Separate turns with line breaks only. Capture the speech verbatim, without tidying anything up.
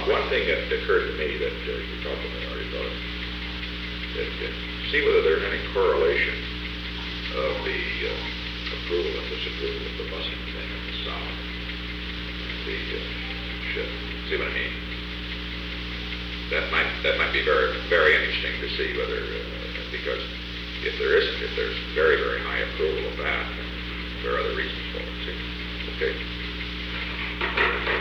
one thing that occurred to me that uh, you talked about already about it, that, that see whether there's any correlation of the uh, approval and disapproval of the busing thing in the South. The uh, ship. See what I mean? That might that might be very very interesting to see whether uh, because if there isn't, if there's very very high approval of that, then there are other reasons for it. See? Okay.